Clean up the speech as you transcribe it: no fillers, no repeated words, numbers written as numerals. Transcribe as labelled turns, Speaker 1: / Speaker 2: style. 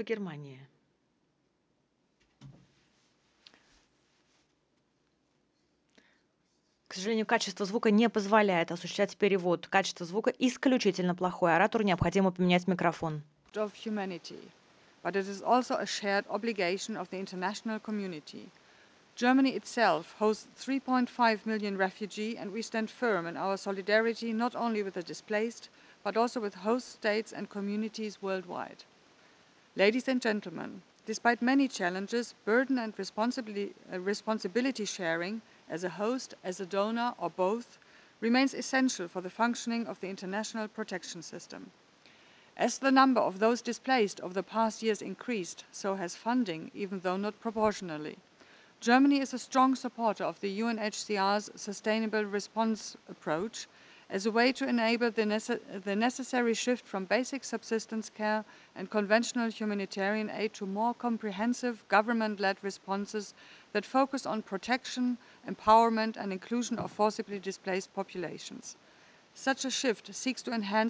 Speaker 1: Германии. К сожалению, качество звука не позволяет осуществлять перевод. Качество звука исключительно плохое. Оратору необходимо поменять микрофон.
Speaker 2: Of humanity, but it is also a shared obligation of the international community. Germany itself hosts 3.5 million refugees, and we stand firm in our solidarity not only with the displaced, but also with host states and communities worldwide. Ladies and gentlemen, despite many challenges, burden and responsibility sharing as a host, as a donor, or both, remains essential for the functioning of the international protection system. As the number of those displaced over the past years increased, so has funding, even though not proportionally. Germany is a strong supporter of the UNHCR's sustainable response approach as a way to enable the necessary shift from basic subsistence care and conventional humanitarian aid to more comprehensive government-led responses that focus on protection, empowerment and inclusion of forcibly displaced populations. Such a shift seeks to enhance